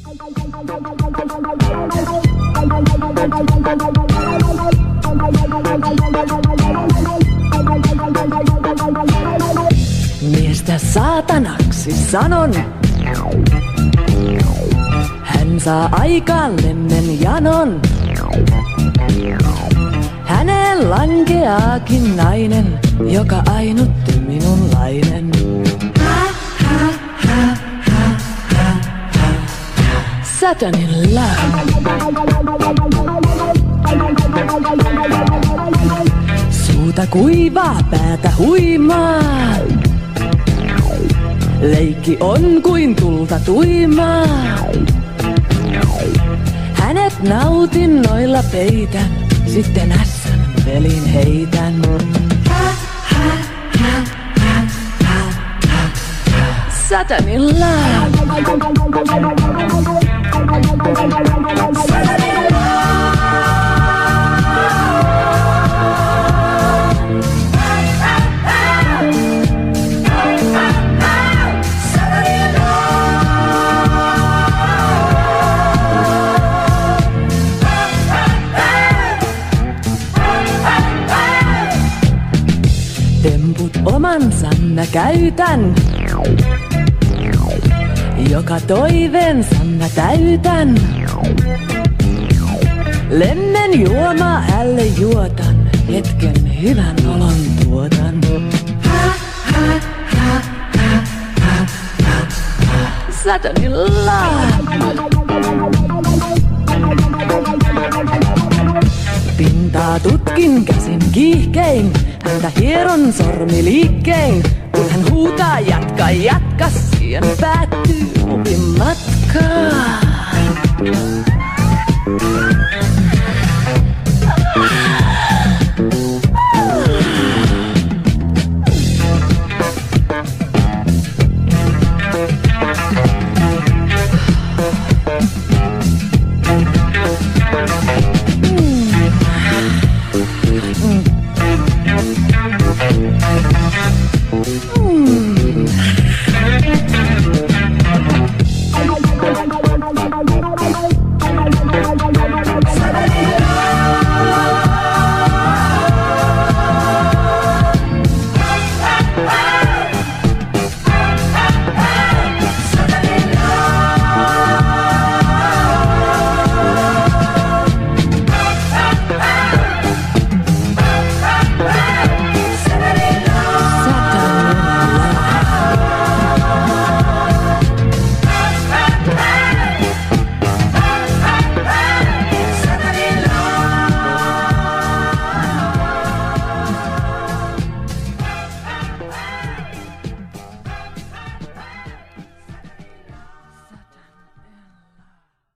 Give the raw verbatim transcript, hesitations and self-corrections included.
Miestä saatanaksi sanon. Hän saa aikaan lemmen janon. Häneen lankeaakin nainen, joka ainutti minunlainen. Satanin love. Suuta kuivaa, päätä huimaa. Leikki on kuin tulta tuimaa. Hänet nautinnoilla peitän, sitten ässän pelin heitän. Satanin love. Temput omansa mä käytän. Joka toiveensa mä täytän. Lemmen juomaa älle juotan. Hetken hyvän olon tuotan. Satanin love. Pintaa tutkin käsin kiihkein. Häntä hieron sormiliikkein. Kun hän huutaa jatka, jatka, siihen päättyy opin matka.